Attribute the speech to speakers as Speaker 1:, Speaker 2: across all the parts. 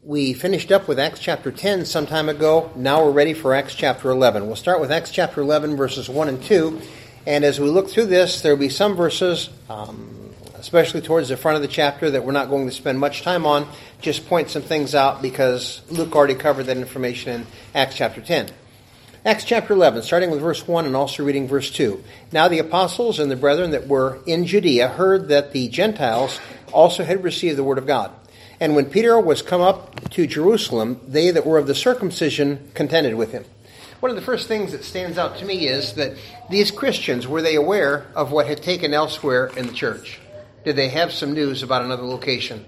Speaker 1: We finished up with Acts chapter 10 some time ago. Now we're ready for Acts chapter 11. We'll start with Acts chapter 11, verses 1 and 2. And as we look through this, there will be some verses, especially towards the front of the chapter, that we're not going to spend much time on. Just point some things out because Luke already covered that information in Acts chapter 10. Acts chapter 11, starting with verse 1 and also reading verse 2. Now the apostles and the brethren that were in Judea heard that the Gentiles also had received the word of God. And when Peter was come up to Jerusalem, they that were of the circumcision contended with him. One of the first things that stands out to me is that these Christians, were they aware of what had taken elsewhere in the church? Did they have some news about another location?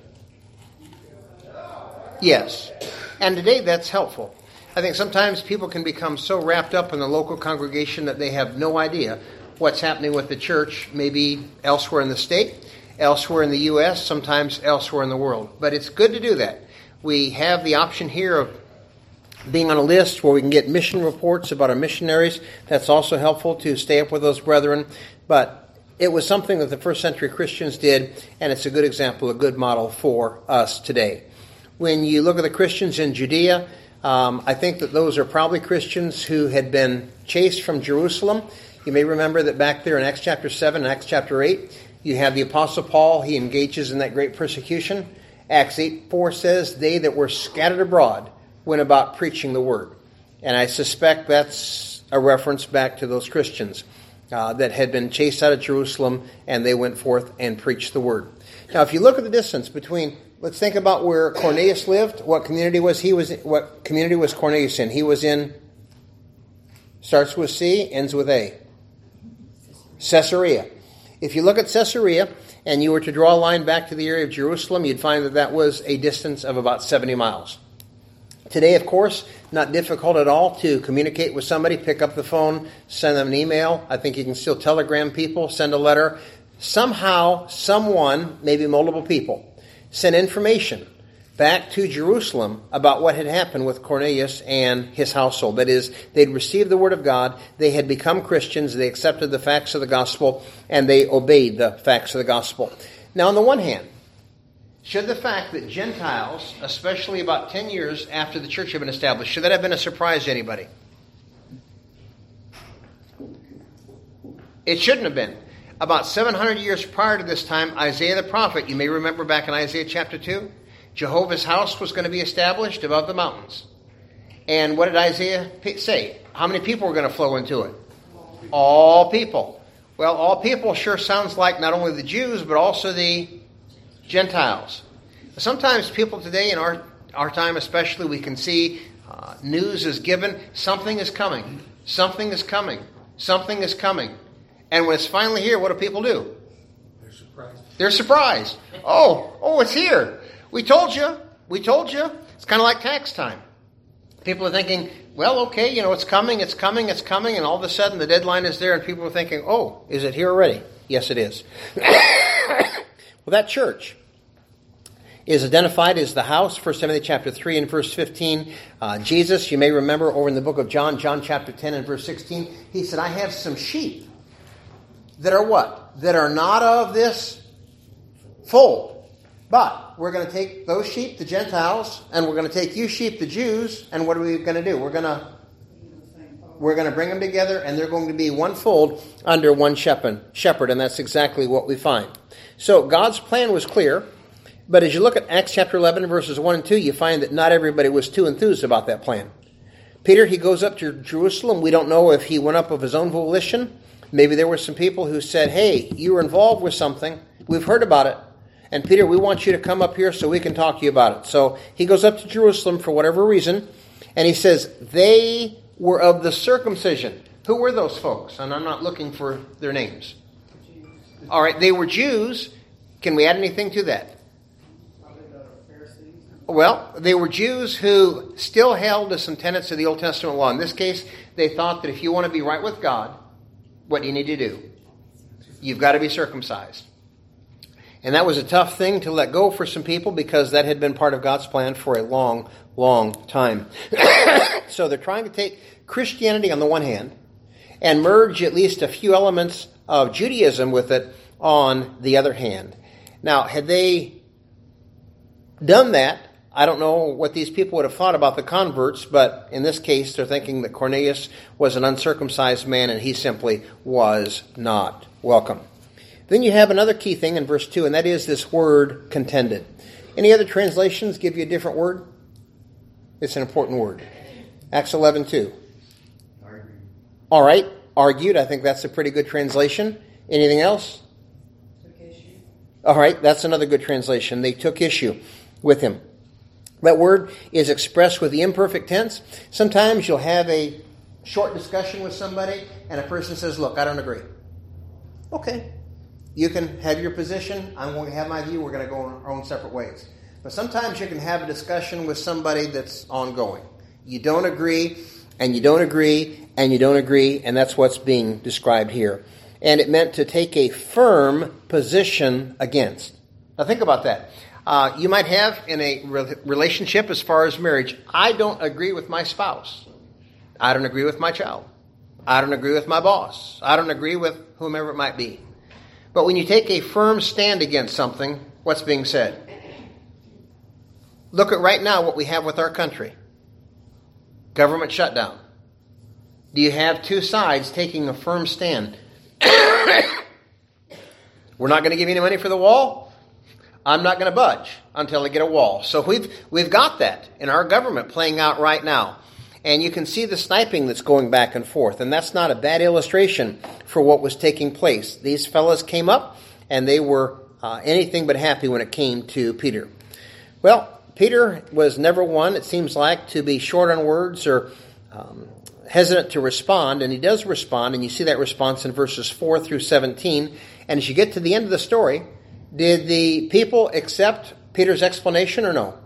Speaker 1: Yes. And today that's helpful. I think sometimes people can become so wrapped up in the local congregation that they have no idea what's happening with the church, maybe elsewhere in the state, elsewhere in the U.S., sometimes elsewhere in the world. But it's good to do that. We have the option here of being on a list where we can get mission reports about our missionaries. That's also helpful to stay up with those brethren. But it was something that the first century Christians did, and it's a good example, a good model for us today. When you look at the Christians in Judea, I think that those are probably Christians who had been chased from Jerusalem. You may remember that back there in Acts chapter 7 and Acts chapter 8, you have the Apostle Paul. He engages in that great persecution. Acts 8:4 says, they that were scattered abroad went about preaching the word. And I suspect that's a reference back to those Christians that had been chased out of Jerusalem, and they went forth and preached the word. Now, if you look at the distance between, let's think about where Cornelius lived. What community was Cornelius in? He was in, starts with C, ends with A. Caesarea. If you look at Caesarea and you were to draw a line back to the area of Jerusalem, you'd find that that was a distance of about 70 miles. Today, of course, not difficult at all to communicate with somebody, pick up the phone, send them an email. I think you can still telegram people, send a letter. Somehow, someone, maybe multiple people, sent information back to Jerusalem about what had happened with Cornelius and his household. That is, they'd received the word of God, they had become Christians, they accepted the facts of the gospel, and they obeyed the facts of the gospel. Now, on the one hand, should the fact that Gentiles, especially about 10 years after the church had been established, should that have been a surprise to anybody? It shouldn't have been. About 700 years prior to this time, Isaiah the prophet, you may remember back in Isaiah chapter 2, Jehovah's house was going to be established above the mountains. And what did Isaiah say? How many people were going to flow into it? All people. Well, all people sure sounds like not only the Jews, but also the Gentiles. Sometimes people today, in our time especially, we can see news is given, something is coming, something is coming, something is coming. And when it's finally here, what do people do?
Speaker 2: They're surprised.
Speaker 1: They're surprised. Oh, it's here. We told you. It's kind of like tax time. People are thinking, well, okay, it's coming, and all of a sudden the deadline is there, and people are thinking, oh, is it here already? Yes, it is. Well, that church is identified as the house, 1 Timothy chapter 3 and verse 15. Jesus, you may remember over in the book of John chapter 10 and verse 16, he said, I have some sheep that are what? That are not of this fold. But we're going to take those sheep, the Gentiles, and we're going to take you sheep, the Jews, and what are we going to do? We're going to bring them together, and they're going to be one fold under one shepherd, and that's exactly what we find. So God's plan was clear, but as you look at Acts chapter 11, verses 1 and 2, you find that not everybody was too enthused about that plan. Peter, he goes up to Jerusalem. We don't know if he went up of his own volition. Maybe there were some people who said, hey, you were involved with something. We've heard about it. And Peter, we want you to come up here so we can talk to you about it. So he goes up to Jerusalem for whatever reason, and he says, they were of the circumcision. Who were those folks? And I'm not looking for their names. All right, they were Jews. Can we add anything to that? Well, they were Jews who still held to some tenets of the Old Testament law. In this case, they thought that if you want to be right with God, what do you need to do? You've got to be circumcised. And that was a tough thing to let go for some people because that had been part of God's plan for a long, long time. So they're trying to take Christianity on the one hand and merge at least a few elements of Judaism with it on the other hand. Now, had they done that I don't know what these people would have thought about the converts, but in this case, they're thinking that Cornelius was an uncircumcised man and he simply was not welcome. Then you have another key thing in verse 2, and that is this word contended. Any other translations give you a different word? It's an important word. Acts 11:2. All right, argued. I think that's a pretty good translation. Anything else?
Speaker 2: Took issue.
Speaker 1: All right, that's another good translation. They took issue with him. That word is expressed with the imperfect tense. Sometimes you'll have a short discussion with somebody and a person says, look, I don't agree. Okay. You can have your position. I'm going to have my view. We're going to go our own separate ways. But sometimes you can have a discussion with somebody that's ongoing. You don't agree, and you don't agree, and you don't agree, and that's what's being described here. And it meant to take a firm position against. Now think about that. You might have in a relationship as far as marriage, I don't agree with my spouse. I don't agree with my child. I don't agree with my boss. I don't agree with whomever it might be. But when you take a firm stand against something, what's being said? Look at right now what we have with our country. Government shutdown. Do you have two sides taking a firm stand? We're not going to give you any money for the wall. I'm not going to budge until I get a wall. So we've got that in our government playing out right now. And you can see the sniping that's going back and forth. And that's not a bad illustration for what was taking place. These fellas came up and they were anything but happy when it came to Peter. Well, Peter was never one, it seems like, to be short on words or hesitant to respond. And he does respond. And you see that response in verses 4 through 17. And as you get to the end of the story, did the people accept Peter's explanation or no?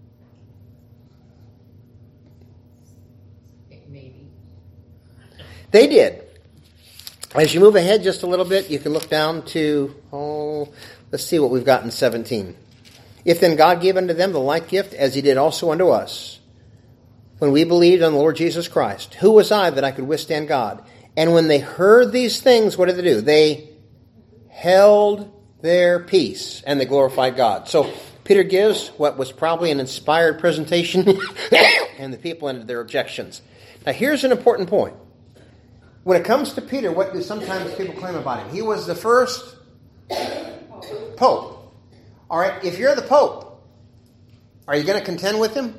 Speaker 2: Maybe.
Speaker 1: They did. As you move ahead just a little bit, you can look down to, let's see what we've got in 17. If then God gave unto them the like gift as he did also unto us, when we believed on the Lord Jesus Christ, who was I that I could withstand God? And when they heard these things, what did they do? They held their peace, and they glorified God. So Peter gives what was probably an inspired presentation, and the people ended their objections. Now here's an important point. When it comes to Peter, what do sometimes people claim about him? He was the first pope. All right, if you're the pope, are you going to contend with him?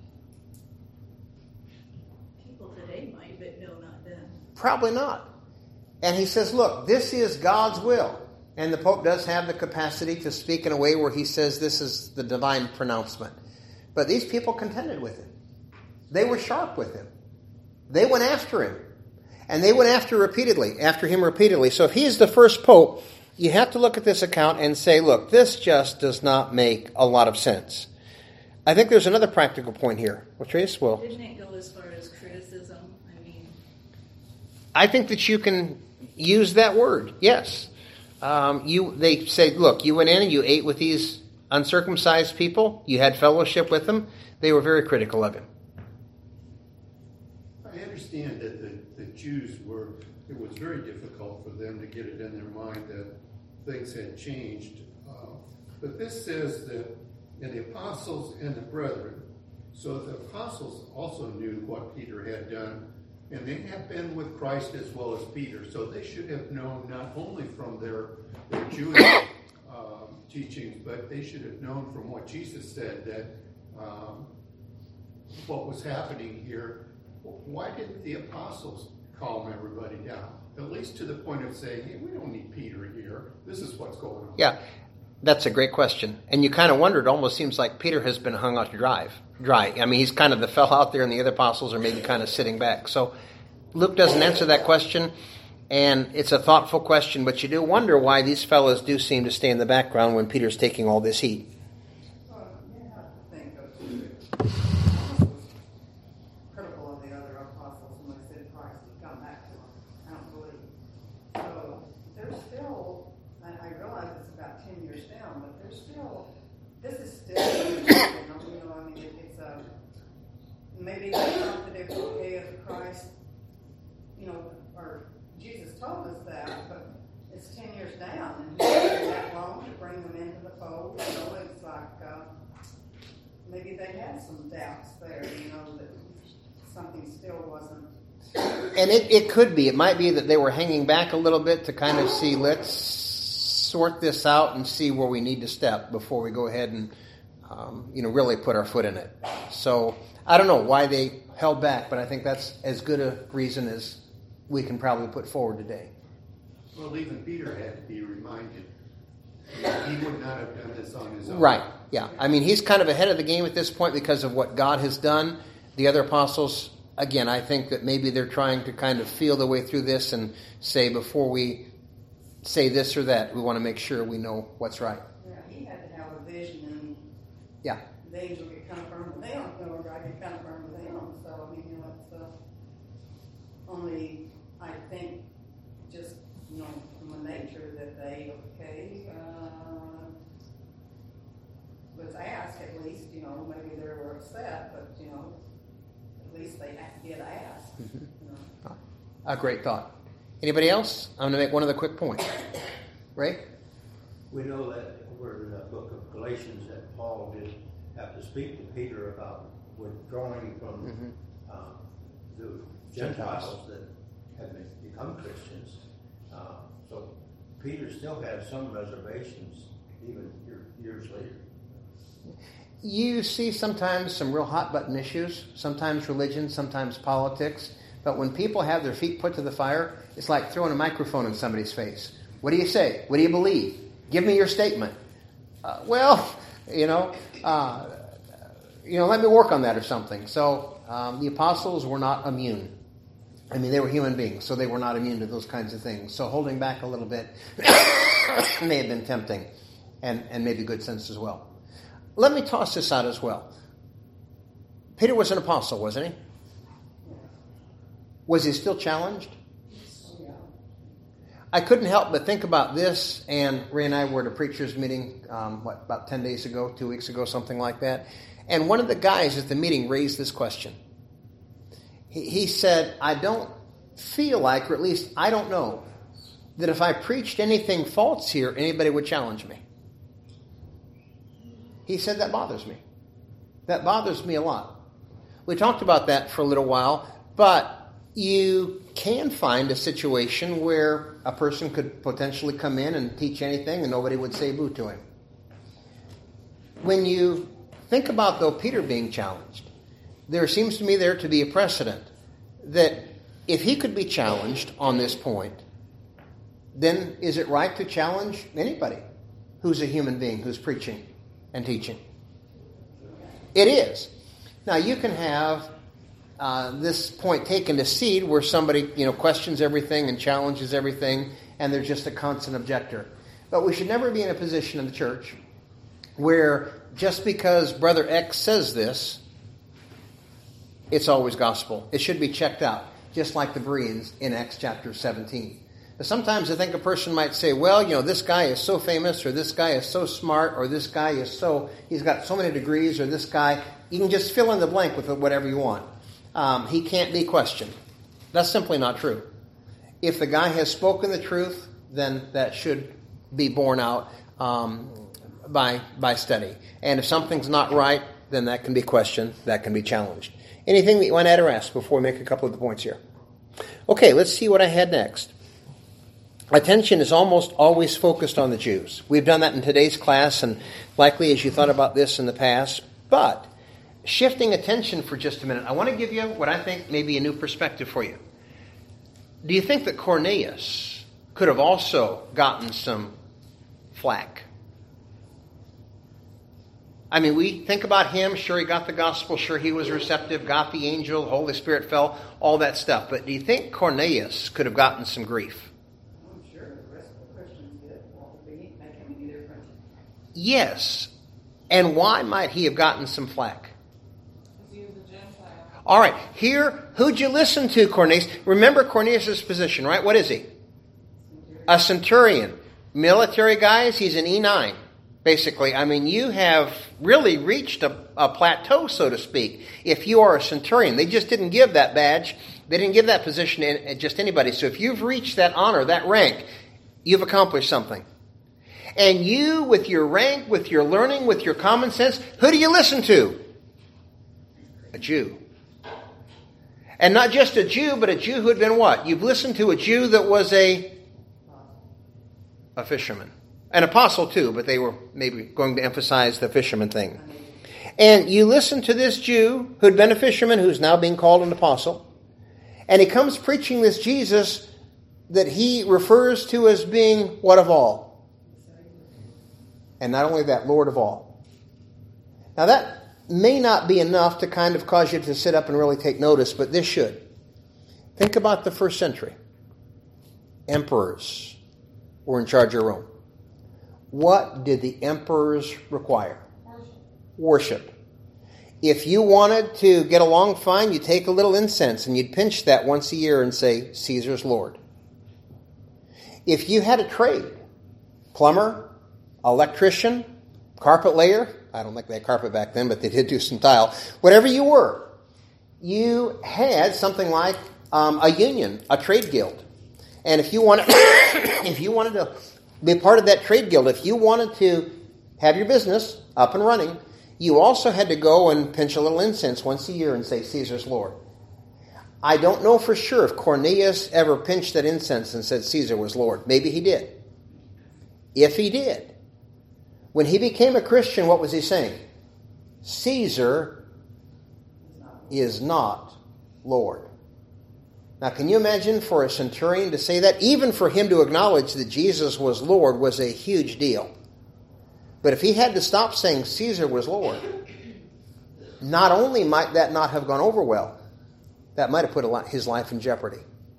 Speaker 2: People today might, but no, not then.
Speaker 1: Probably not. And he says, look, this is God's will. And the Pope does have the capacity to speak in a way where he says this is the divine pronouncement. But these people contended with him. They were sharp with him. They went after him. And they went after him repeatedly. So if he is the first Pope, you have to look at this account and say, look, this just does not make a lot of sense. I think there's another practical point here. Well, Trace, well,
Speaker 2: Didn't it go as far as criticism?
Speaker 1: I think that you can use that word, yes. They say, look, you went in and you ate with these uncircumcised people. You had fellowship with them. They were very critical of him.
Speaker 3: I understand that the Jews it was very difficult for them to get it in their mind that things had changed. But this says that in the apostles and the brethren, so the apostles also knew what Peter had done, and they have been with Christ as well as Peter. So they should have known not only from their Jewish teachings, but they should have known from what Jesus said that what was happening here. Why didn't the apostles calm everybody down? At least to the point of saying, hey, we don't need Peter here. This is what's going on.
Speaker 1: Yeah, that's a great question. And you kind of wonder, it almost seems like Peter has been hung out to dry. I mean, he's kind of the fellow out there and the other apostles are maybe kind of sitting back. So Luke doesn't answer that question, and it's a thoughtful question, but you do wonder why these fellows do seem to stay in the background when Peter's taking all this heat.
Speaker 4: You have to think of the apostles critical of the other apostles when they said Christ would come back to them. I don't believe. So there's still, and I realize it's about 10 years down, but there's still, this is still, it's a, maybe they thought that it was okay as Christ, or Jesus told us that, but it's 10 years down, and it's been that long to bring them into the fold. So it's like, maybe they had some doubts there, that something still wasn't.
Speaker 1: And it could be. It might be that they were hanging back a little bit to kind of see, let's sort this out and see where we need to step before we go ahead and, really put our foot in it. So I don't know why they held back, but I think that's as good a reason as we can probably put forward today.
Speaker 3: Well, even Peter had to be reminded. He would not have done this on his own.
Speaker 1: Right, yeah. I mean, he's kind of ahead of the game at this point because of what God has done. The other apostles, again, I think that maybe they're trying to kind of feel their way through this and say, before we say this or that, we want to make sure we know what's right.
Speaker 4: Yeah, he had to have a vision, and
Speaker 1: Yeah.
Speaker 4: the angel get confirmed with them, or I get confirmed with them. So, it's only, I think, just, from the nature that they, was asked at least, maybe they were upset, but, at least they did ask.
Speaker 1: Mm-hmm. A great thought. Anybody else? I'm going to make one other quick point. Ray?
Speaker 5: We know that over in the book of Galatians that Paul did have to speak to Peter about withdrawing from the Gentiles that had become Christians. So Peter still had some reservations even years later.
Speaker 1: You see sometimes some real hot-button issues, sometimes religion, sometimes politics. But when people have their feet put to the fire, it's like throwing a microphone in somebody's face. What do you say? What do you believe? Give me your statement. Let me work on that or something. So the apostles were not immune. I mean, they were human beings, so they were not immune to those kinds of things. So holding back a little bit may have been tempting and maybe good sense as well. Let me toss this out as well. Peter was an apostle, wasn't he? Was he still challenged? I couldn't help but think about this, and Ray and I were at a preacher's meeting, about 10 days ago, 2 weeks ago, something like that. And one of the guys at the meeting raised this question. He said, I don't feel like, or at least I don't know, that if I preached anything false here, anybody would challenge me. He said, that bothers me. That bothers me a lot. We talked about that for a little while, but you can find a situation where a person could potentially come in and teach anything and nobody would say boo to him. When you think about, though, Peter being challenged, there seems to me there to be a precedent that if he could be challenged on this point, then is it right to challenge anybody who's a human being who's preaching and teaching? It is. Now, you can have this point taken to seed where somebody, questions everything and challenges everything, and they're just a constant objector. But we should never be in a position in the church where just because Brother X says this, it's always gospel. It should be checked out, just like the Bereans in Acts chapter 17. But sometimes I think a person might say, well, this guy is so famous, or this guy is so smart, or this guy he's got so many degrees, or this guy, you can just fill in the blank with whatever you want. He can't be questioned. That's simply not true. If the guy has spoken the truth, then that should be borne out by study. And if something's not right, then that can be questioned, that can be challenged. Anything that you want to add or ask before we make a couple of the points here? Okay, let's see what I had next. Attention is almost always focused on the Jews. We've done that in today's class, and likely as you thought about this in the past. But shifting attention for just a minute, I want to give you what I think may be a new perspective for you. Do you think that Cornelius could have also gotten some flack? I mean, we think about him. Sure, he got the gospel. Sure, he was receptive, got the angel, the Holy Spirit fell, all that stuff. But do you think Cornelius could have gotten some grief?
Speaker 4: I'm sure the rest of the Christians did. Won't make him any different.
Speaker 1: Yes. And why might he have gotten some flack?
Speaker 2: Because he was a Gentile.
Speaker 1: All right. Here, who'd you listen to, Cornelius? Remember Cornelius' position, right? What is he? A centurion. Military guys, he's an E9. Basically, I mean, you have really reached a plateau, so to speak, if you are a centurion. They just didn't give that badge. They didn't give that position to just anybody. So if you've reached that honor, that rank, you've accomplished something. And you, with your rank, with your learning, with your common sense, who do you listen to? A Jew. And not just a Jew, but a Jew who had been what? You've listened to a Jew that was a fisherman. An apostle too, but they were maybe going to emphasize the fisherman thing. And you listen to this Jew who'd been a fisherman, who's now being called an apostle. And he comes preaching this Jesus that he refers to as being what of all? And not only that, Lord of all. Now that may not be enough to kind of cause you to sit up and really take notice, but this should. Think about the first century. Emperors were in charge of Rome. What did the emperors require? Worship. If you wanted to get along fine, you'd take a little incense and you'd pinch that once a year and say, Caesar's Lord. If you had a trade, plumber, electrician, carpet layer, I don't think they had carpet back then, but they did do some tile. Whatever you were, you had something like a union, a trade guild. And if you wanted, if you wanted to be part of that trade guild, if you wanted to have your business up and running, you also had to go and pinch a little incense once a year and say, Caesar's Lord. I don't know for sure if Cornelius ever pinched that incense and said Caesar was Lord. Maybe he did. If he did, when he became a Christian, what was he saying? Caesar is not Lord. Now, can you imagine for a centurion to say that? Even for him to acknowledge that Jesus was Lord was a huge deal. But if he had to stop saying Caesar was Lord, not only might that not have gone over well, that might have put his life in jeopardy.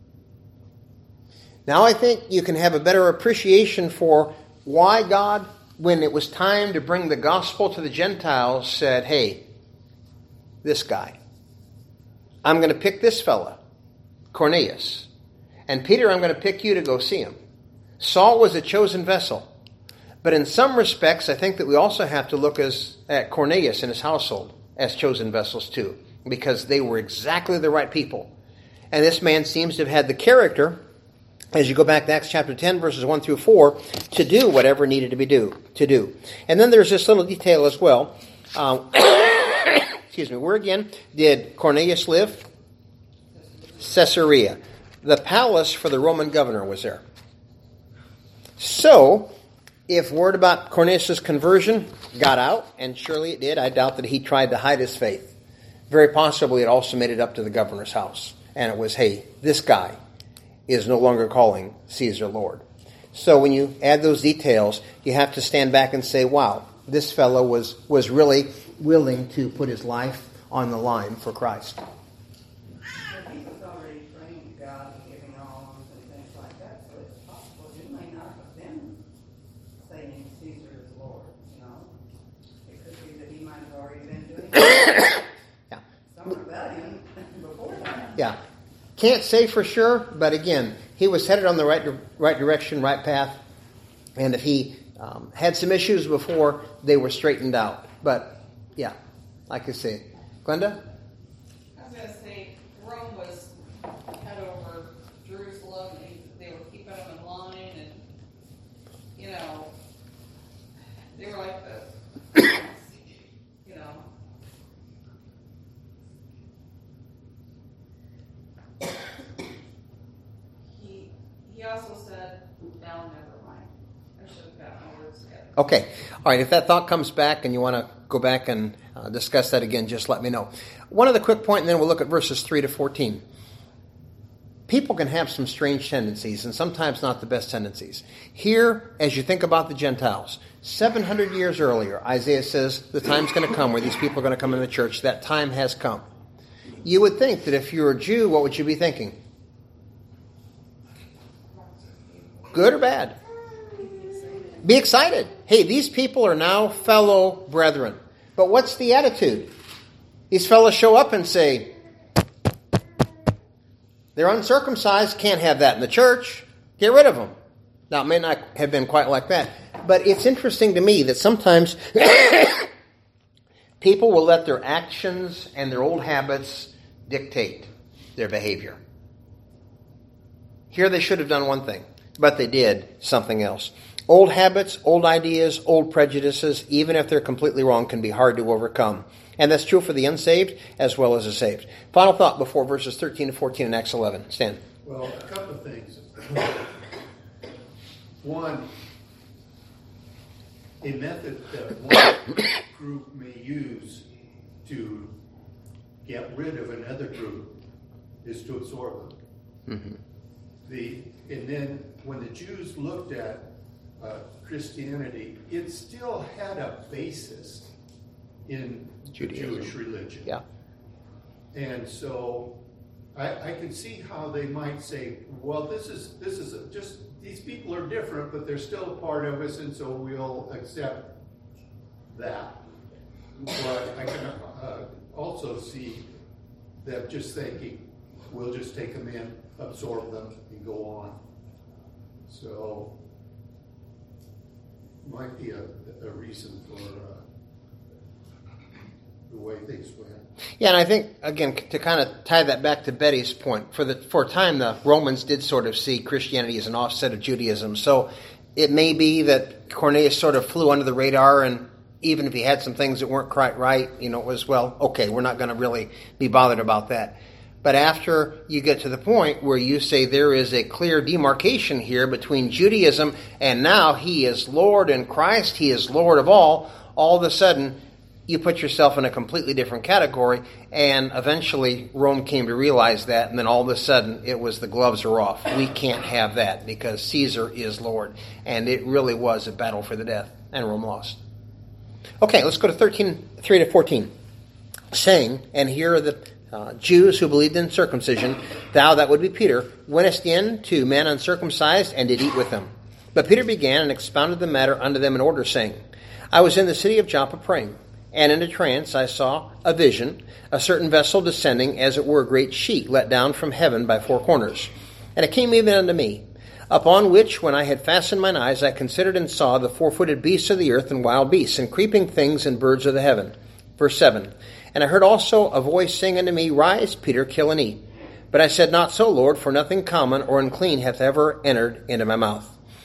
Speaker 1: Now I think you can have a better appreciation for why God, when it was time to bring the gospel to the Gentiles, said, hey, this guy, I'm going to pick this fella, Cornelius. And Peter, I'm going to pick you to go see him. Saul was a chosen vessel. But in some respects, I think that we also have to look at Cornelius and his household as chosen vessels too, because they were exactly the right people. And this man seems to have had the character, as you go back to Acts chapter 10, verses 1 through 4, to do whatever needed to be to do. And then there's this little detail as well. Excuse me. Where again did Cornelius live? Caesarea. The palace for the Roman governor was there. So, if word about Cornelius' conversion got out, and surely it did, I doubt that he tried to hide his faith. Very possibly it also made it up to the governor's house. And it was, hey, this guy is no longer calling Caesar Lord. So when you add those details, you have to stand back and say, wow, this fellow was really willing to put his life on the line for Christ.
Speaker 4: But he was already praying to God and giving alms and things like that, so it's possible he may not have been saying Caesar is Lord, you know. It could be that he might have already been doing some rebellion before that.
Speaker 1: Yeah. Can't say for sure, but again, he was headed on the right direction, right path. And if he had some issues before, they were straightened out. But, yeah, like I say. Glenda?
Speaker 2: I was going to say, Rome was head over Jerusalem, and they were keeping them in line, and, you know, they were like the, you know. He also said, now never mind. I should have got my words together.
Speaker 1: Okay. All right. If that thought comes back and you want to go back and discuss that again, just let me know. One other quick point, and then we'll look at verses 3 to 14. People can have some strange tendencies, and sometimes not the best tendencies. Here, as you think about the Gentiles, 700 years earlier, Isaiah says the time's going to come where these people are going to come into the church. That time has come. You would think that if you're a Jew, what would you be thinking? Good or bad? Be excited. Hey, these people are now fellow brethren. But what's the attitude? These fellows show up and say, they're uncircumcised, can't have that in the church, get rid of them. Now, it may not have been quite like that, but it's interesting to me that sometimes people will let their actions and their old habits dictate their behavior. Here they should have done one thing, but they did something else. Old habits, old ideas, old prejudices, even if they're completely wrong, can be hard to overcome. And that's true for the unsaved as well as the saved. Final thought before verses 13 to 14 in Acts 11. Stan.
Speaker 3: Well, a couple of things. One, a method that one group may use to get rid of another group is to absorb them. And then when the Jews looked at Christianity, it still had a basis in
Speaker 1: Judaism.
Speaker 3: Jewish religion.
Speaker 1: Yeah.
Speaker 3: And so I can see how they might say, well, this is just, these people are different, but they're still a part of us, and so we'll accept that. But I can also see them just thinking, we'll just take them in, absorb them, and go on. So, might be a reason for the way things went.
Speaker 1: Yeah, and I think, again, to kind of tie that back to Betty's point, for a time the Romans did sort of see Christianity as an offset of Judaism. So it may be that Cornelius sort of flew under the radar, and even if he had some things that weren't quite right, it was, well, okay, we're not going to really be bothered about that. But after you get to the point where you say there is a clear demarcation here between Judaism and now he is Lord in Christ, he is Lord of all of a sudden you put yourself in a completely different category, and eventually Rome came to realize that, and then all of a sudden it was the gloves are off. We can't have that because Caesar is Lord. And it really was a battle for the death, and Rome lost. Okay, let's go to 13:3 to 14. Saying, and here are the Jews who believed in circumcision, thou, that would be Peter, wentest in to men uncircumcised, and did eat with them. But Peter began and expounded the matter unto them in order, saying, I was in the city of Joppa praying, and in a trance I saw a vision, a certain vessel descending, as it were a great sheet let down from heaven by four corners. And it came even unto me, upon which, when I had fastened mine eyes, I considered and saw the four-footed beasts of the earth, and wild beasts, and creeping things, and birds of the heaven. Verse 7. And I heard also a voice saying unto me, Rise, Peter, kill and eat. But I said, Not so, Lord, for nothing common or unclean hath ever entered into my mouth.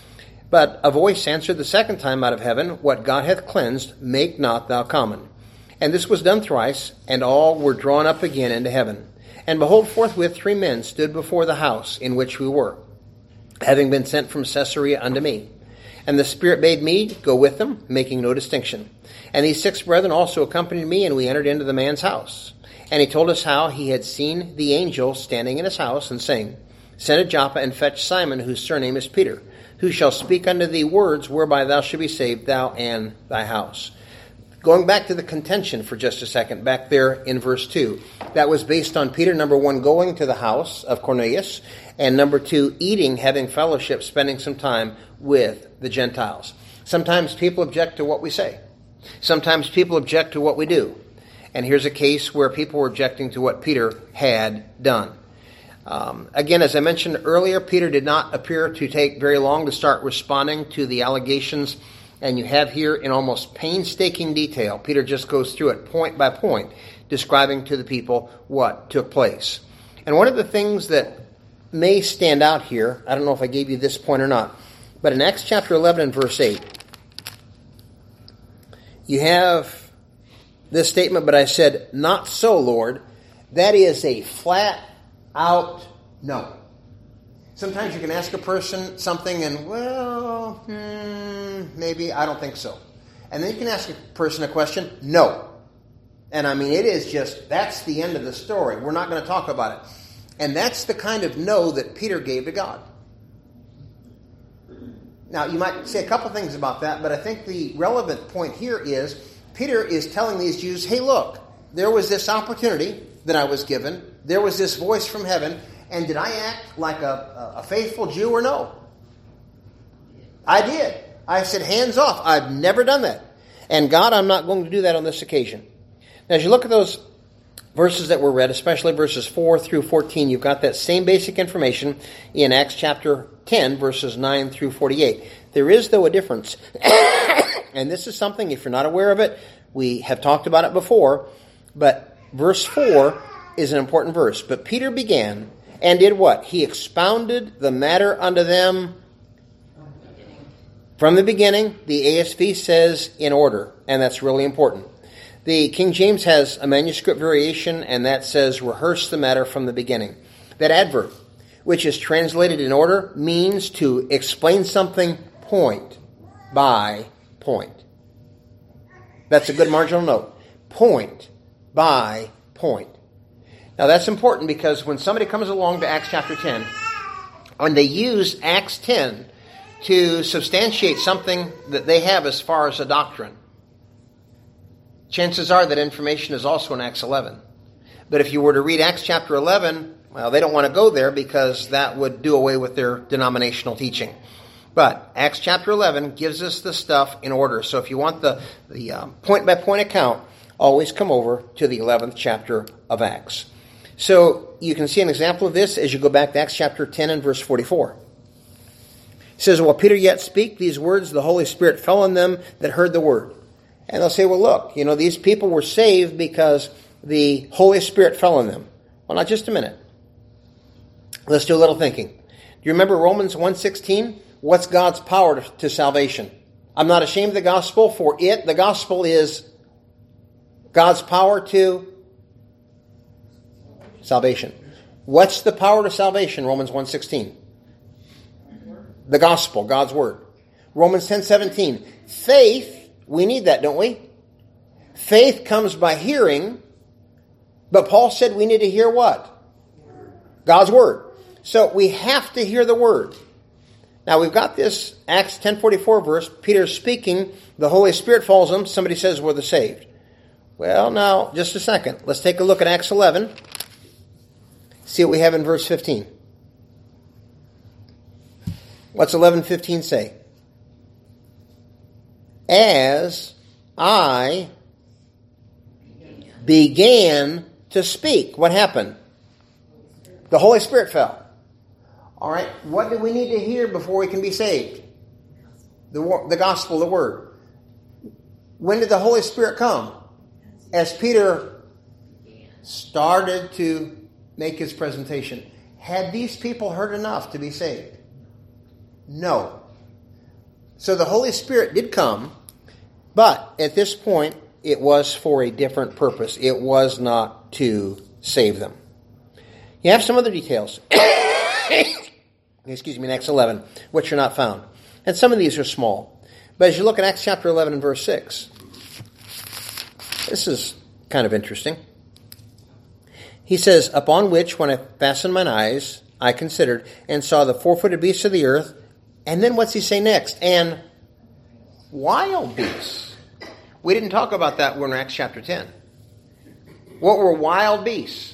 Speaker 1: But a voice answered the second time out of heaven, What God hath cleansed, make not thou common. And this was done thrice, and all were drawn up again into heaven. And behold, forthwith 3 men stood before the house in which we were, having been sent from Caesarea unto me. And the Spirit bade me go with them, making no distinction. And these 6 brethren also accompanied me, and we entered into the man's house. And he told us how he had seen the angel standing in his house, and saying, Send to Joppa, and fetch Simon, whose surname is Peter, who shall speak unto thee words whereby thou shalt be saved, thou and thy house. Going back to the contention for just a second, back there in verse 2. That was based on Peter, number 1, going to the house of Cornelius, and number 2, eating, having fellowship, spending some time with the Gentiles. Sometimes people object to what we say. Sometimes people object to what we do. And here's a case where people were objecting to what Peter had done. Again, as I mentioned earlier, Peter did not appear to take very long to start responding to the allegations. And you have here in almost painstaking detail, Peter just goes through it point by point, describing to the people what took place. And one of the things that may stand out here, I don't know if I gave you this point or not, but in Acts chapter 11 and verse 8, you have this statement, but I said, Not so, Lord. That is a flat out no. Sometimes you can ask a person something and, well, maybe, I don't think so. And then you can ask a person a question, no. And I mean, it is just, that's the end of the story. We're not going to talk about it. And that's the kind of no that Peter gave to God. Now, you might say a couple things about that, but I think the relevant point here is Peter is telling these Jews, hey, look, there was this opportunity that I was given. There was this voice from heaven. And did I act like a faithful Jew or no? I did. I said, hands off. I've never done that. And God, I'm not going to do that on this occasion. Now, as you look at those verses that were read, especially verses 4 through 14, you've got that same basic information in Acts chapter 10, verses 9 through 48. There is, though, a difference. And this is something, if you're not aware of it, we have talked about it before. But verse 4 is an important verse. But Peter began and did what? He expounded the matter unto them From the beginning, the ASV says in order, and that's really important. The King James has a manuscript variation, and that says rehearse the matter from the beginning. That adverb, which is translated in order, means to explain something point by point. That's a good marginal note. Point by point. Now that's important because when somebody comes along to Acts chapter 10, and they use Acts 10 to substantiate something that they have as far as a doctrine, chances are that information is also in Acts 11. But if you were to read Acts chapter 11, well, they don't want to go there because that would do away with their denominational teaching. But Acts chapter 11 gives us the stuff in order. So if you want the point-by-point account, always come over to the 11th chapter of Acts. So you can see an example of this as you go back to Acts chapter 10 and verse 44. It says, while Peter yet spake these words, the Holy Spirit fell on them that heard the word. And they'll say, well, look, these people were saved because the Holy Spirit fell on them. Well, now, just a minute. Let's do a little thinking. Do you remember Romans 1:16? What's God's power to salvation? I'm not ashamed of the gospel, for the gospel is God's power to salvation. What's the power to salvation? Romans 1:16. The gospel, God's word. Romans 10:17. Faith, we need that, don't we? Faith comes by hearing, but Paul said we need to hear what? God's word. So we have to hear the word. Now we've got this Acts 10:44 verse. Peter's speaking. The Holy Spirit falls on him. Somebody says we're the saved. Well, now, just a second. Let's take a look at Acts 11. See what we have in verse 15. What's 11:15 say? As I began to speak. What happened? The Holy Spirit fell. All right, what do we need to hear before we can be saved? The gospel, the word. When did the Holy Spirit come? As Peter started to make his presentation. Had these people heard enough to be saved? No. So the Holy Spirit did come, but at this point, it was for a different purpose. It was not to save them. You have some other details. Excuse me, in Acts 11, which are not found. And some of these are small. But as you look at Acts chapter 11 and verse 6, this is kind of interesting. He says, upon which, when I fastened mine eyes, I considered, and saw the four-footed beasts of the earth. And then what's he say next? And wild beasts. We didn't talk about that when we're in Acts chapter 10. What were wild beasts?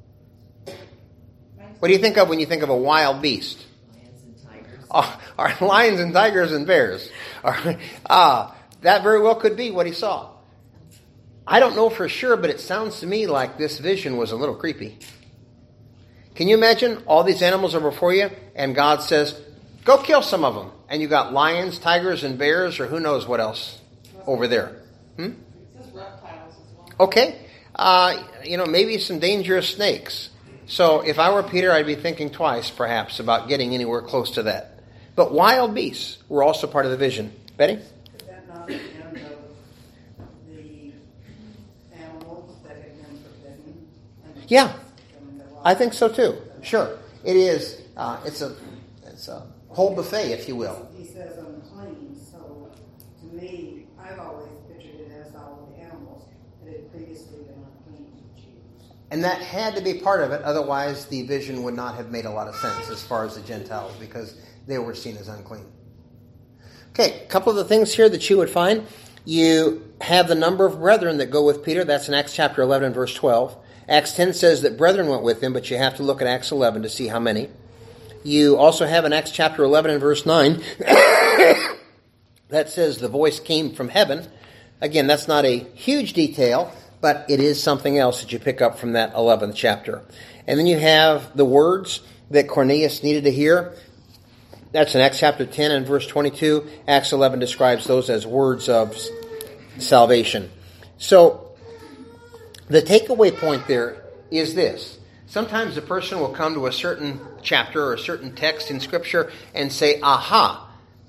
Speaker 1: What do you think of when you think of a wild beast?
Speaker 6: Lions and tigers.
Speaker 1: Are lions and tigers and bears. That very well could be what he saw. I don't know for sure, but it sounds to me like this vision was a little creepy. Can you imagine all these animals are before you, and God says, go kill some of them. And you got lions, tigers, and bears, or who knows what else over there.
Speaker 2: It says reptiles as well.
Speaker 1: Okay. Maybe some dangerous snakes. So if I were Peter, I'd be thinking twice, perhaps, about getting anywhere close to that. But wild beasts were also part of the vision. Betty?
Speaker 4: Is that not the end of the animals that had been forbidden?
Speaker 1: Yeah, I think so too. Sure. It is. It's a whole buffet, if you will.
Speaker 4: He says unclean, so to me, I've always pictured it as all of the animals that had previously been unclean to Jews.
Speaker 1: And that had to be part of it, otherwise the vision would not have made a lot of sense as far as the Gentiles, because they were seen as unclean. Okay, a couple of the things here that you would find. You have the number of brethren that go with Peter. That's in Acts chapter 11 and verse 12. Acts 10 says that brethren went with him, but you have to look at Acts 11 to see how many. You also have in Acts chapter 11 and verse 9 that says the voice came from heaven. Again, that's not a huge detail, but it is something else that you pick up from that 11th chapter. And then you have the words that Cornelius needed to hear. That's in Acts chapter 10 and verse 22. Acts 11 describes those as words of salvation. So the takeaway point there is this. Sometimes a person will come to a certain chapter or a certain text in Scripture and say, aha,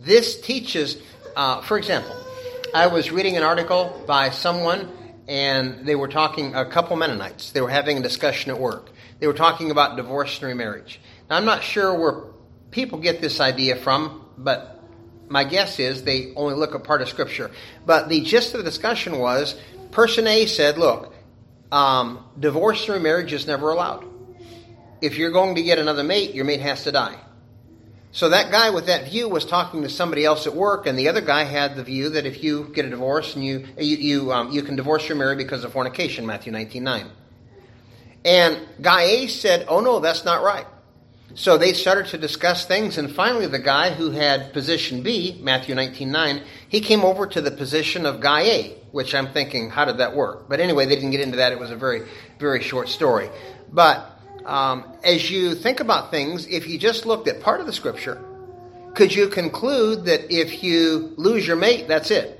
Speaker 1: This teaches, for example, I was reading an article by someone, and they were talking, a couple Mennonites. They were having a discussion at work. They were talking about divorce and remarriage. Now, I'm not sure where people get this idea from, but my guess is they only look at part of Scripture. But the gist of the discussion was, person A said, look, divorce and remarriage is never allowed. If you're going to get another mate, your mate has to die. So that guy with that view was talking to somebody else at work, and the other guy had the view that if you get a divorce and you can divorce your marriage because of fornication, Matthew 19:9. And guy A said, oh no, that's not right. So they started to discuss things, and finally the guy who had position B, Matthew 19:9, he came over to the position of guy A, which I'm thinking, how did that work? But anyway, they didn't get into that. It was a very, very short story. But as you think about things, if you just looked at part of the Scripture, could you conclude that if you lose your mate, that's it?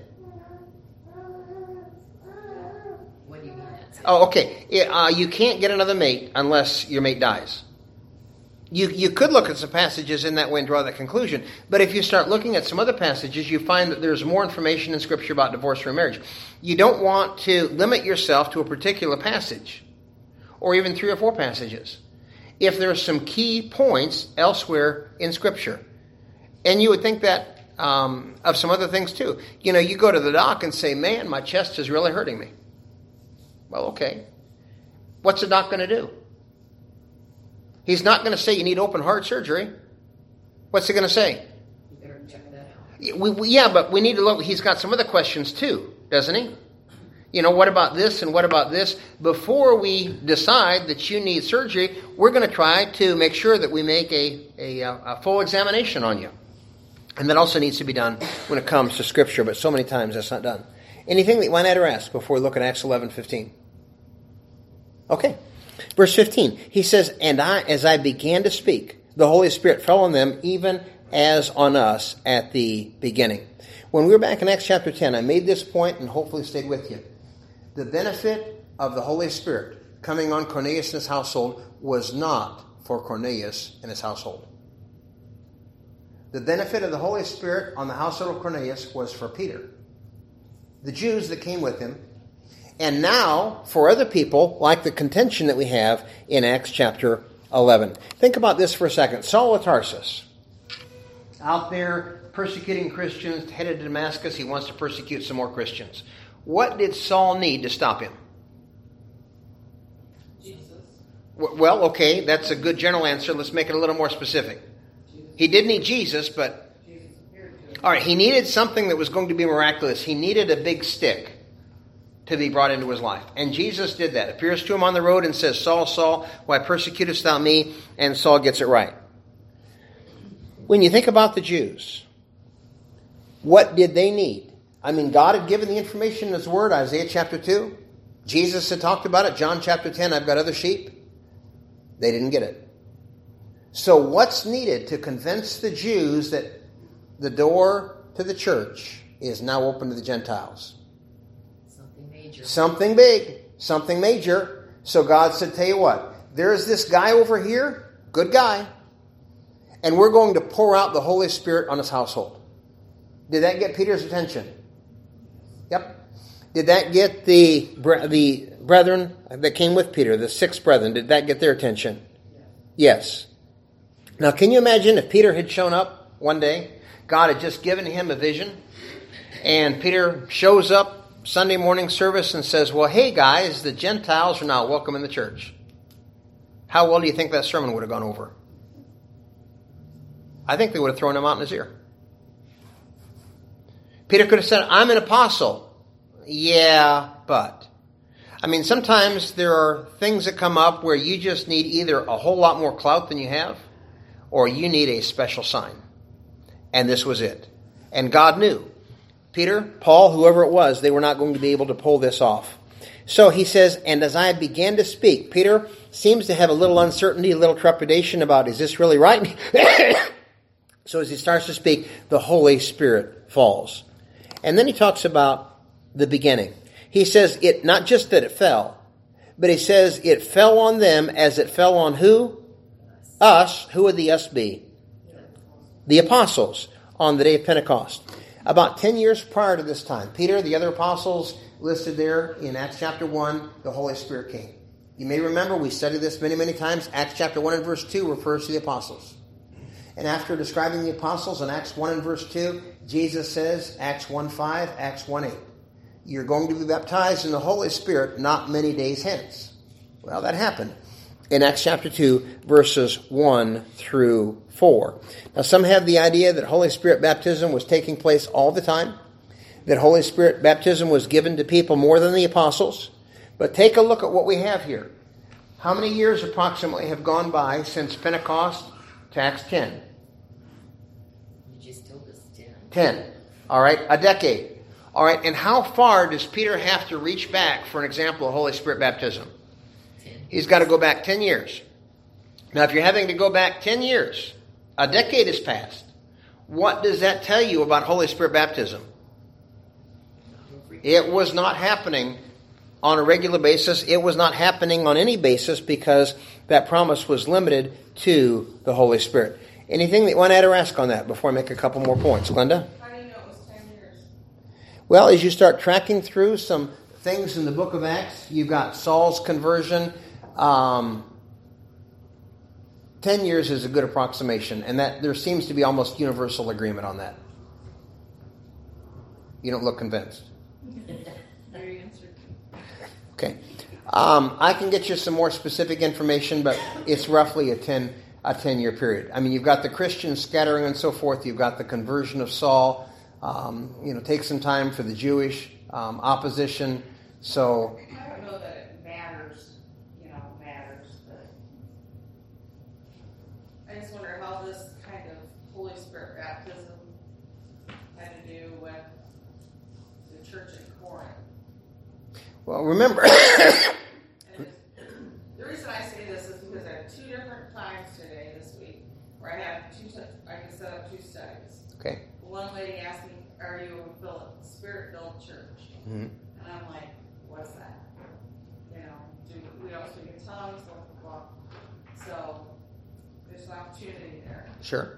Speaker 6: What do you mean that's it?
Speaker 1: Oh, okay. You can't get another mate unless your mate dies. You could look at some passages in that way and draw that conclusion. But if you start looking at some other passages, you find that there's more information in Scripture about divorce or remarriage. You don't want to limit yourself to a particular passage, or even 3 or 4 passages, if there's some key points elsewhere in Scripture. And you would think that of some other things too. You know, you go to the doc and say, man, my chest is really hurting me. Well, okay. What's the doc going to do? He's not going to say you need open heart surgery. What's he going to say?
Speaker 6: You better check that out.
Speaker 1: Yeah, but we need to look. He's got some other questions too, doesn't he? You know, what about this and what about this? Before we decide that you need surgery, we're going to try to make sure that we make a full examination on you. And that also needs to be done when it comes to Scripture, but so many times that's not done. Anything that you want to add or ask before we look at Acts 11:15? Okay. Verse 15, he says, and as I began to speak, the Holy Spirit fell on them even as on us at the beginning. When we were back in Acts chapter 10, I made this point and hopefully stayed with you. The benefit of the Holy Spirit coming on Cornelius and his household was not for Cornelius and his household. The benefit of the Holy Spirit on the household of Cornelius was for Peter, the Jews that came with him, and now for other people, like the contention that we have in Acts chapter 11. Think about this for a second. Saul of Tarsus, out there persecuting Christians, headed to Damascus. He wants to persecute some more Christians. What did Saul need to stop him?
Speaker 2: Jesus.
Speaker 1: Well, okay, that's a good general answer. Let's make it a little more specific. He did need Jesus, but...
Speaker 2: Jesus appeared to him.
Speaker 1: All right, he needed something that was going to be miraculous. He needed a big stick to be brought into his life. And Jesus did that. Appears to him on the road and says, Saul, Saul, why persecutest thou me? And Saul gets it right. When you think about the Jews, what did they need? I mean, God had given the information in His Word, Isaiah chapter 2. Jesus had talked about it, John chapter 10, I've got other sheep. They didn't get it. So what's needed to convince the Jews that the door to the church is now open to the Gentiles?
Speaker 6: Something major.
Speaker 1: Something big, something major. So God said, tell you what, there's this guy over here, good guy, and we're going to pour out the Holy Spirit on his household. Did that get Peter's attention? Yep. Did that get the brethren that came with Peter, the 6 brethren, did that get their attention? Yes. Now, can you imagine if Peter had shown up one day, God had just given him a vision, and Peter shows up Sunday morning service and says, well, hey guys, the Gentiles are now welcome in the church. How well do you think that sermon would have gone over? I think they would have thrown him out in his ear. Peter could have said, I'm an apostle. Yeah, but. I mean, sometimes there are things that come up where you just need either a whole lot more clout than you have, or you need a special sign. And this was it. And God knew. Peter, Paul, whoever it was, they were not going to be able to pull this off. So he says, and as I began to speak, Peter seems to have a little uncertainty, a little trepidation about, is this really right? So as he starts to speak, the Holy Spirit falls. And then he talks about the beginning. He says it, not just that it fell, but he says it fell on them as it fell on who? Us. Who would the us be? The apostles. on the day of Pentecost. About 10 years prior to this time, Peter, the other apostles listed there in Acts chapter 1, the Holy Spirit came. You may remember, we studied this many, many times. Acts chapter 1 and verse 2 refers to the apostles. And after describing the apostles in Acts 1 and verse 2, Jesus says, Acts 1:5, Acts 1:8, you're going to be baptized in the Holy Spirit not many days hence. Well, that happened in Acts chapter 2, verses 1 through 4. Now, some have the idea that Holy Spirit baptism was taking place all the time, that Holy Spirit baptism was given to people more than the apostles. But take a look at what we have here. How many years approximately have gone by since Pentecost to Acts 10?
Speaker 6: You just told us 10.
Speaker 1: 10. All right, a decade. All right, and how far does Peter have to reach back for an example of Holy Spirit baptism?
Speaker 6: 10.
Speaker 1: He's got to go back 10 years. Now, if you're having to go back 10 years, a decade has passed. What does that tell you about Holy Spirit baptism? It was not happening on a regular basis. It was not happening on any basis because that promise was limited to the Holy Spirit. Anything that you want to add or ask on that before I make a couple more points? Glenda?
Speaker 2: How do you know it was 10 years?
Speaker 1: Well, as you start tracking through some things in the book of Acts, you've got Saul's conversion. 10 years is a good approximation, and that there seems to be almost universal agreement on that. You don't look convinced.
Speaker 2: Very answered.
Speaker 1: Okay. I can get you some more specific information, but it's roughly a 10-year period. I mean, you've got the Christians scattering and so forth. You've got the conversion of Saul. Take some time for the Jewish opposition. So
Speaker 2: I don't know that it matters, but I just wonder how this kind of Holy Spirit baptism had to do with the church in Corinth.
Speaker 1: well, remember,
Speaker 2: And the reason I say this is because I have 2 different times today, this week, where I can set up 2 studies.
Speaker 1: okay.
Speaker 2: One lady asked me, are you a Spirit-filled church?
Speaker 1: Mhm.
Speaker 2: And I'm like, what's that? Do we don't speak in tongues, blah, blah, blah. So there's an opportunity there.
Speaker 1: Sure.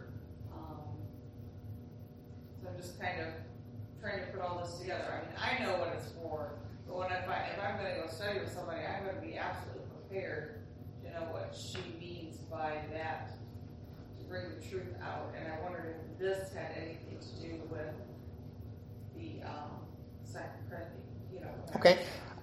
Speaker 2: So I'm just kind of trying to put all this together. I mean, I know what it's for, but if I'm going to go study with somebody, I'm going to be absolutely prepared to know what she means by that, to bring the truth out. And I wondered if this had anything to do with the Second Corinthians,
Speaker 1: Okay.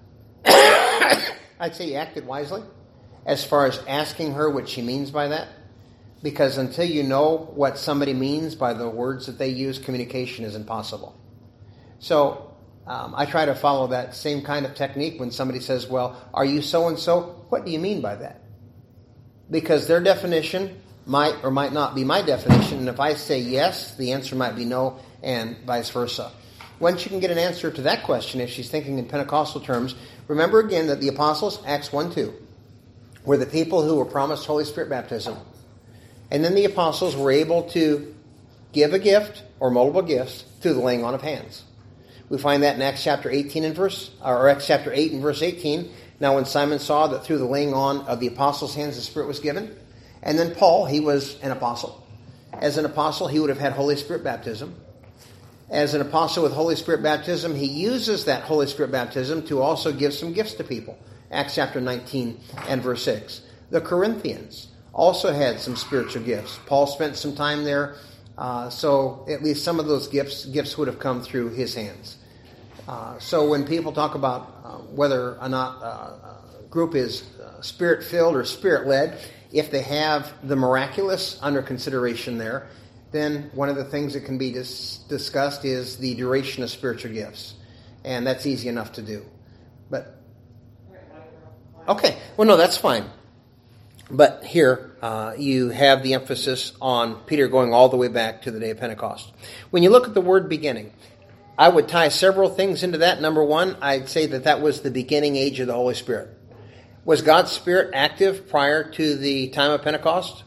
Speaker 1: I'd say you acted wisely as far as asking her what she means by that. Because until you know what somebody means by the words that they use, communication is impossible. So I try to follow that same kind of technique when somebody says, well, are you so-and-so? What do you mean by that? Because their definition might or might not be my definition. And if I say yes, the answer might be no, and vice versa. Once you can get an answer to that question, if she's thinking in Pentecostal terms, remember again that the apostles, Acts 1:2, were the people who were promised Holy Spirit baptism. And then the apostles were able to give a gift or multiple gifts through the laying on of hands. We find that in Acts chapter 18 and Acts chapter 8 and verse 18. Now when Simon saw that through the laying on of the apostles' hands the Spirit was given. And then Paul, he was an apostle. As an apostle, he would have had Holy Spirit baptism. As an apostle with Holy Spirit baptism, he uses that Holy Spirit baptism to also give some gifts to people. Acts chapter 19 and verse 6. The Corinthians also had some spiritual gifts. Paul spent some time there, so at least some of those gifts would have come through his hands. So when people talk about whether or not a group is Spirit-filled or Spirit-led, if they have the miraculous under consideration there, then one of the things that can be discussed is the duration of spiritual gifts. And that's easy enough to do. But okay, well, no, that's fine. But here, you have the emphasis on Peter going all the way back to the day of Pentecost. When you look at the word beginning, I would tie several things into that. Number one, I'd say that was the beginning age of the Holy Spirit. Was God's Spirit active prior to the time of Pentecost?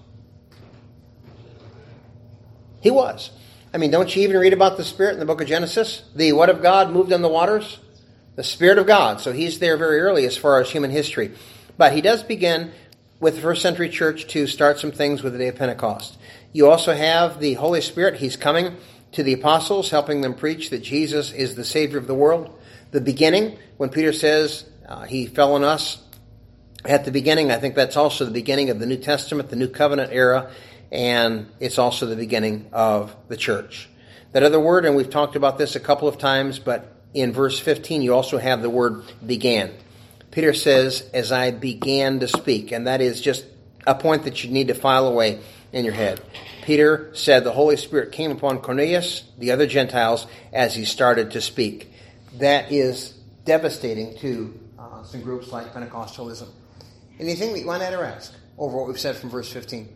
Speaker 1: He was. I mean, don't you even read about the Spirit in the book of Genesis? The what of God moved on the waters? The Spirit of God. So he's there very early as far as human history. But he does begin with the first century church to start some things with the day of Pentecost. You also have the Holy Spirit. He's coming to the apostles, helping them preach that Jesus is the Savior of the world. The beginning, when Peter says he fell on us at the beginning, I think that's also the beginning of the New Testament, the New Covenant era, and it's also the beginning of the church. That other word, and we've talked about this a couple of times, but in verse 15 you also have the word began. Peter says, as I began to speak, and that is just a point that you need to file away in your head. Peter said the Holy Spirit came upon Cornelius, the other Gentiles, as he started to speak. That is devastating to some groups like Pentecostalism. Anything that you want to add or ask over what we've said from verse 15?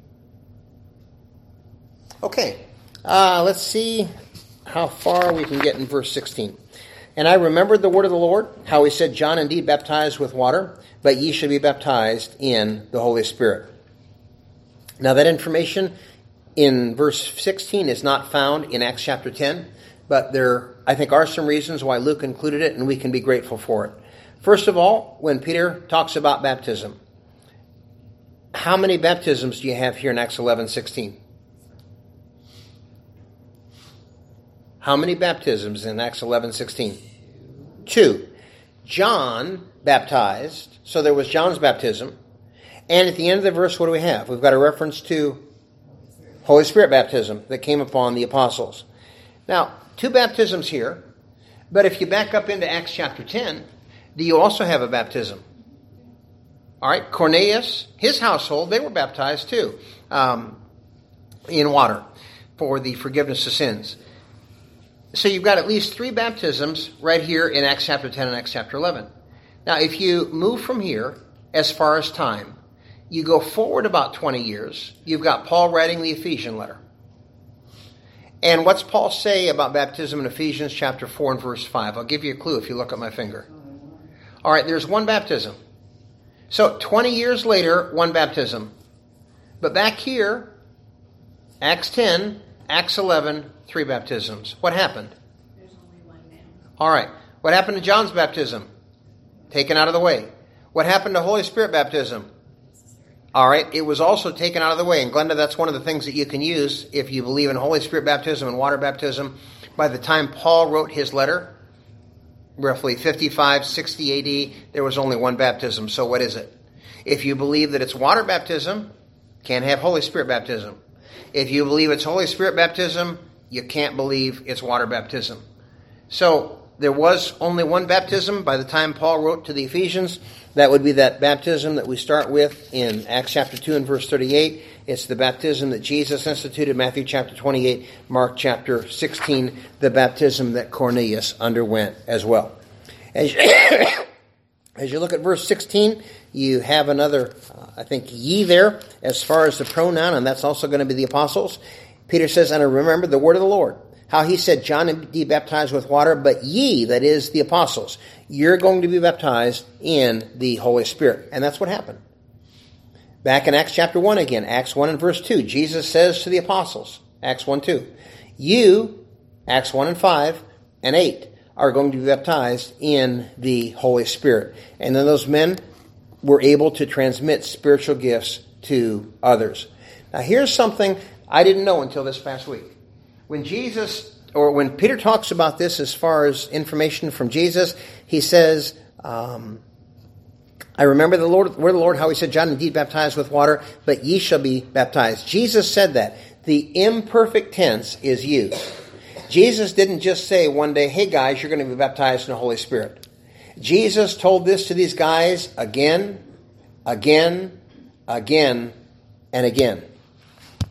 Speaker 1: Okay, let's see how far we can get in verse 16. And I remembered the word of the Lord, how he said, John indeed baptized with water, but ye shall be baptized in the Holy Spirit. Now that information in verse 16 is not found in Acts chapter 10, but there, I think, are some reasons why Luke included it, and we can be grateful for it. First of all, when Peter talks about baptism, how many baptisms do you have here in Acts 11:16? How many baptisms in Acts 11:16? 2. John baptized, so there was John's baptism. And at the end of the verse, what do we have? We've got a reference to Holy Spirit baptism that came upon the apostles. Now, 2 baptisms here, but if you back up into Acts chapter 10, do you also have a baptism? All right, Cornelius, his household, they were baptized too in water for the forgiveness of sins. So you've got at least 3 baptisms right here in Acts chapter 10 and Acts chapter 11. Now, if you move from here as far as time, you go forward about 20 years, you've got Paul writing the Ephesian letter. And what's Paul say about baptism in Ephesians chapter 4 and verse 5? I'll give you a clue if you look at my finger. All right, there's 1 baptism. So 20 years later, 1 baptism. But back here, Acts 10, Acts 11, 3 baptisms. What happened?
Speaker 2: There's only one now.
Speaker 1: All right. What happened to John's baptism? Taken out of the way. What happened to Holy Spirit baptism? All right. It was also taken out of the way. And Glenda, that's one of the things that you can use if you believe in Holy Spirit baptism and water baptism. By the time Paul wrote his letter, roughly 55, 60 AD, there was only 1 baptism. So what is it? If you believe that it's water baptism, can't have Holy Spirit baptism. If you believe it's Holy Spirit baptism, you can't believe it's water baptism. So there was only 1 baptism by the time Paul wrote to the Ephesians. That would be that baptism that we start with in Acts chapter 2 and verse 38. It's the baptism that Jesus instituted, Matthew chapter 28, Mark chapter 16, the baptism that Cornelius underwent as well. As you look at verse 16, you have another, I think, ye there as far as the pronoun, and that's also going to be the apostles. Peter says, and I remember the word of the Lord, how he said, John indeed baptized with water, but ye, that is the apostles, you're going to be baptized in the Holy Spirit. And that's what happened. Back in Acts chapter 1 again, Acts 1 and verse 2, Jesus says to the apostles, Acts 1, 2, you, Acts 1 and 5 and 8, are going to be baptized in the Holy Spirit. And then those men were able to transmit spiritual gifts to others. Now here's something I didn't know until this past week. When Peter talks about this as far as information from Jesus, he says, I remember the word of the Lord, how he said, John indeed baptized with water, but ye shall be baptized. Jesus said that. The imperfect tense is used. Jesus didn't just say one day, hey guys, you're going to be baptized in the Holy Spirit. Jesus told this to these guys again, and again.